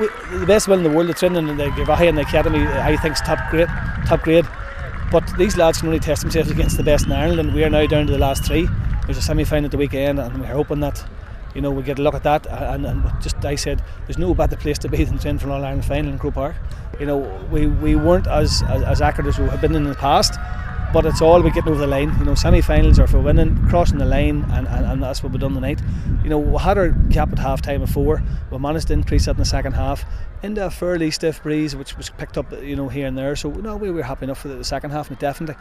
the best will in the world. It's in the Gavahi and the academy. I think is top grade. But these lads can only test themselves against the best in Ireland, and we are now down to the last 3. There's a semi-final at the weekend, and we're hoping that we get a look at that. And just I said, there's no better place to be than to win for an All-Ireland final in Croke Park. We weren't as accurate as we have been in the past, but it's all about getting over the line. Semi-finals are for winning, crossing the line, and that's what we've done tonight. We had our cap at half-time of 4. We managed to increase that in the second half into a fairly stiff breeze, which was picked up, here and there. So we were happy enough for the second half, definitely.